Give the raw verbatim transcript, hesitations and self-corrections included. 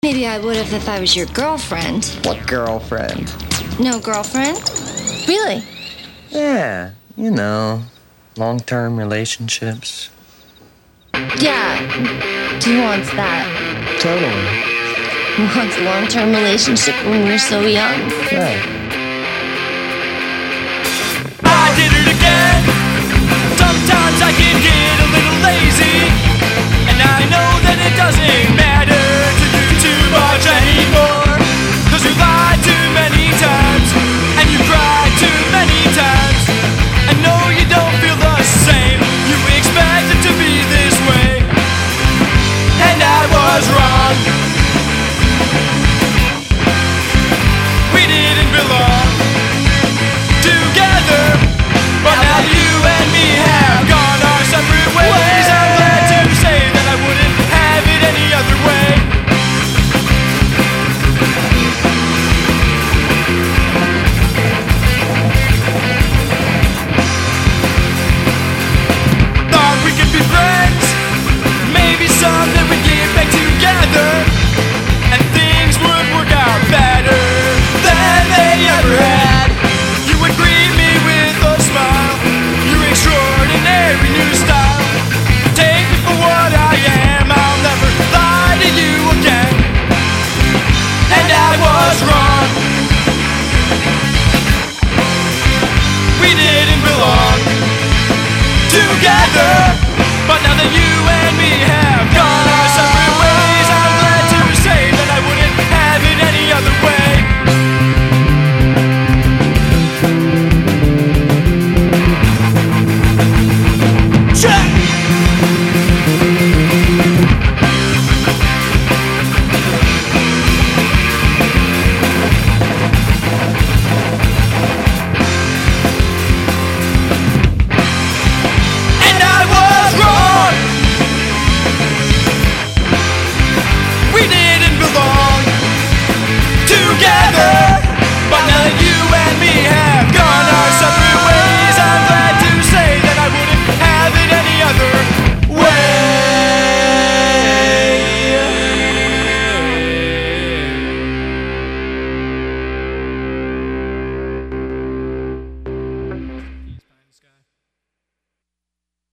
Maybe I would have if I was your girlfriend. What girlfriend? No girlfriend? Really? Yeah, you know, long-term relationships. Yeah. Who wants that? Totally. Who wants a long-term relationship when we're so young? Right. I did it again. Sometimes I can get a little lazy, and I know that it doesn't matter to you too much anymore. Cause you lied too many times, and you cried too many times. I know you don't feel the same. You expect it to be this way, and I was wrong. We didn't belong together, but now you and me have gone our separate ways. I'm glad to say that I wouldn't have it any other way. Thought we could be friends, maybe someday we'd get back together, and things would work out better than they ever had. You would greet me with a smile, your extraordinary new style. Take me for what I am, I'll never lie to you again. And I was wrong. We didn't belong together, but now that you